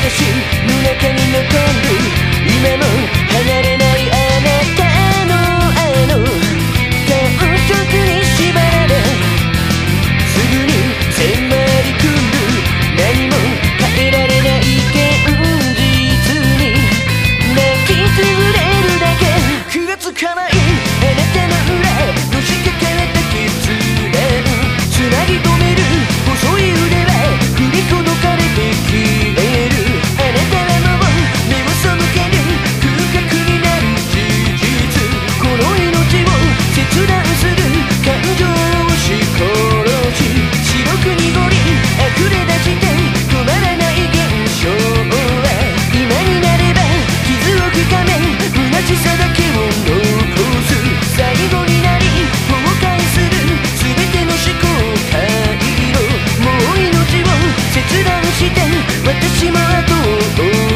私の中に残る今も離れないあなたの感触に縛られすぐに迫り来る何も変えられない現実に泣きつぶれるだけ気がつかないあなたの裏のしかかれた傷面つなぎ止める細い腕は振りほどかれて消えるあなたはもう目を背ける空白になる事実この命を切断する感情を押し殺し白く濁り溢れ出して止まらない現象は今になれば傷を深め虚しさだけを残す最後になり崩壊する全ての思考回路もう命を切断して私も後を追う